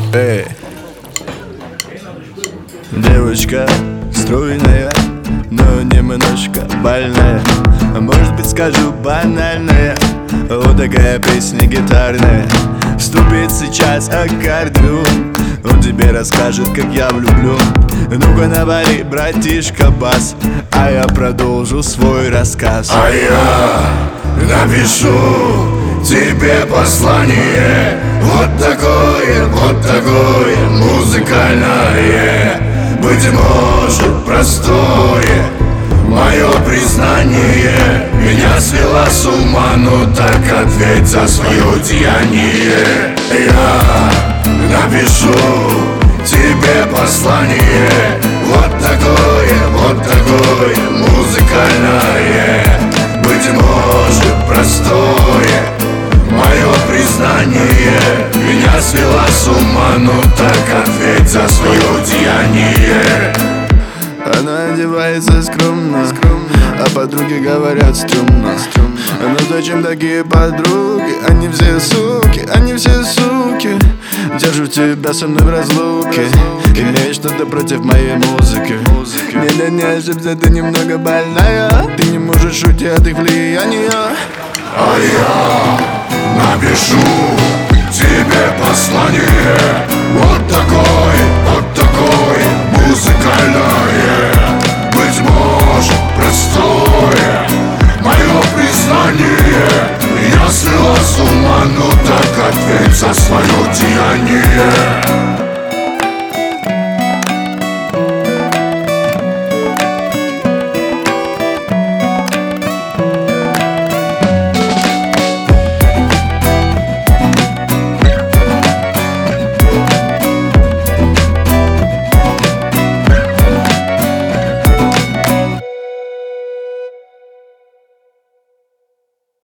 Эй, девочка стройная, но немножко больная. Может быть, скажу банальная. Вот такая песня гитарная. Вступит сейчас аккордеон. Он тебе расскажет, как я влюблен. Ну-ка навали, братишка, бас, а я продолжу свой рассказ. А я напишу тебе послание. Вот такое музыкальное, быть может, простое мое признание. Меня свела с ума, ну так ответь за свое деяние. Я напишу тебе послание. Вот такое музыкальное, быть может, простое мое признание. Меня свела с ума, ну так ответь за свое деяние. Она одевается скромно, а подруги говорят стрёмно. Ну зачем такие подруги? Они все суки. Держу тебя со мной в разлуке. Имеешь что-то против моей музыки? Не ошибся, ты немного больная. Ты не можешь уйти от их влияния. А я напишу тебе послание. Вот такое музыкальное, быть может, простое мое признание. Меня свела с ума, ну так ответь за свое деяние.